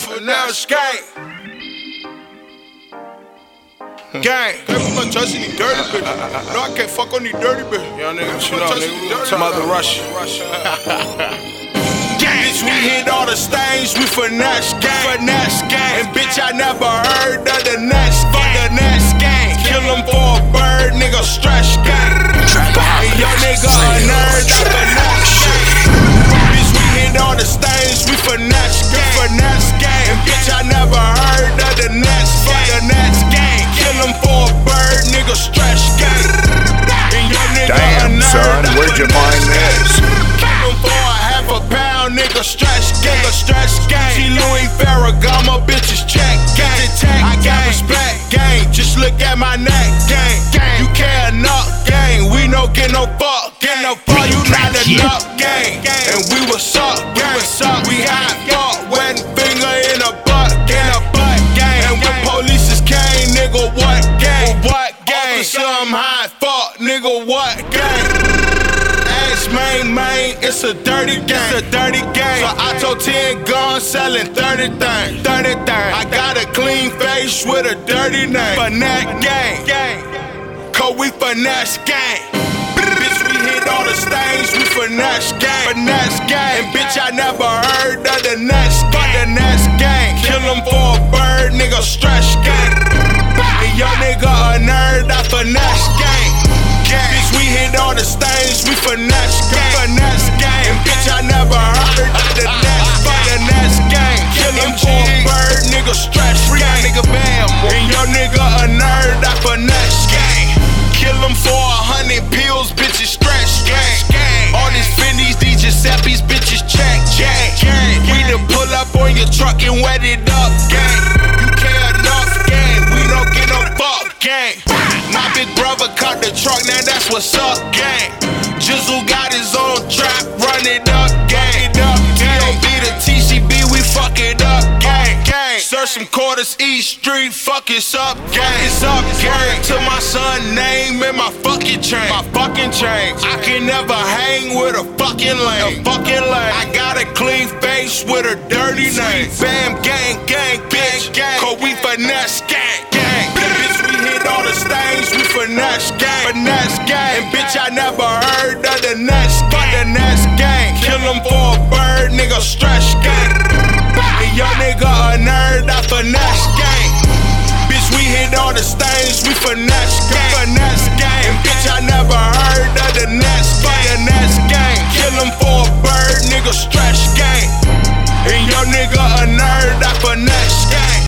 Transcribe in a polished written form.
finesse gang. Gang. Can't put my trust in these dirty bitches. No, I can't fuck on these dirty bitches. Young nigga, you know, nigga, Mother Russia. Bitch, we hit all the stains, we finesse gang. And bitch, I never heard of the next gang. The next gang. Kill him for a bird, nigga, stretch gang. And your nigga a nerd, I finesse gang. Bitch, we hit all the stains, we finesse gang. And bitch, I never heard of the next gang. The next gang. Kill him for a bird, nigga, stretch gang. And your nigga a nerd, son, where'd you find this? Kill him for a half a pound, nigga, stretch gang. See Louis Ferragamo, bitches check gang. I got respect gang, just look at my neck gang. You care enough gang, we no get no fuck. Get no fuck, you not enough gang. And we was up, we hot fuck, wet finger in a butt gang. And when police came, nigga, what gang? Officer, I'm hot fuck, nigga, what gang? Main, it's a dirty game. So I told 10 guns selling 30 things. I got a clean face with a dirty name. Finesse gang. Cause we finesse gang. Bitch, we hit all the stains, we finesse gang. And bitch, I never heard of the next gang. Kill him for a bird, nigga, stretch gang. And your nigga a nerd, I finesse gang. Bitch, we hit all the stains, we finesse gang. And bitch, I never heard of the next gang. Kill him for a bird, nigga, stretch gang. And your nigga a nerd, I finesse gang. Kill him for 100 pills, bitches stretch gang. All these Fendi's, these Giuseppe's, bitches check gang. We done pull up on your truck and wet it up gang. You care enough gang, we don't get no fuck gang. My big brother caught the truck, now that's what's up gang. Jizzle got his own trap, run it up gang. D.O.B. the TCB, we fuck it up gang. Search some quarters, East Street, fuck it's up gang. To my son name in my fucking chain. I can never hang with a fucking lame. I got a clean face with a dirty name. Bam gang, bitch. Cause we finesse gang. Bitch, we hit all the stains, we finesse gang. And bitch, I never heard of the next gang. Kill him for a bird, nigga, stretch gang. And your nigga a nerd, I finesse gang. Bitch, we hit all the stains, we finesse gang. And bitch, I never heard of the next gang. Kill him for a bird, nigga, stretch gang. And your nigga a nerd, I